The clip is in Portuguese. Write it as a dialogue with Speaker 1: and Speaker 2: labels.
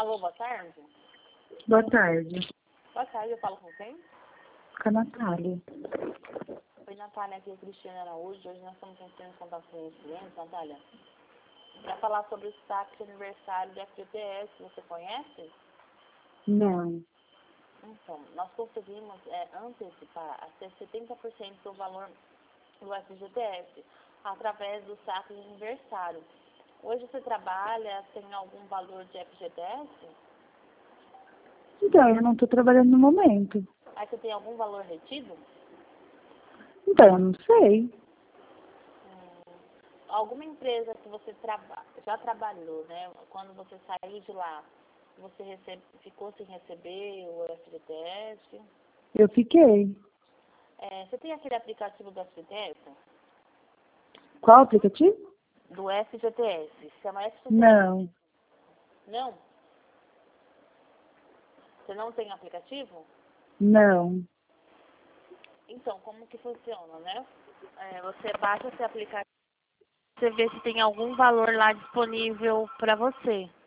Speaker 1: Alô, boa tarde.
Speaker 2: Boa tarde.
Speaker 1: Boa tarde, eu falo com quem?
Speaker 2: Com a Natália.
Speaker 1: Oi, Natália, aqui é a Cristiana Araújo. Hoje nós estamos entrando em contato com os clientes, Natália, para falar sobre o saque de aniversário do FGTS. Você conhece?
Speaker 2: Não.
Speaker 1: Então, nós conseguimos antecipar até 70% do valor do FGTS através do saque de aniversário. Hoje você trabalha, tem algum valor de FGTS?
Speaker 2: Então, eu não estou trabalhando no momento.
Speaker 1: Aí você tem algum valor retido?
Speaker 2: Então, eu não sei.
Speaker 1: Alguma empresa que você já trabalhou, né? Quando você saiu de lá, você ficou sem receber o FGTS?
Speaker 2: Eu fiquei.
Speaker 1: Você tem aquele aplicativo do FGTS?
Speaker 2: Qual aplicativo?
Speaker 1: Do FGTS. Se chama FGTS.
Speaker 2: Não.
Speaker 1: Não? Você não tem aplicativo?
Speaker 2: Não.
Speaker 1: Então, como que funciona, né? Você baixa esse aplicativo, você vê se tem algum valor lá disponível para você.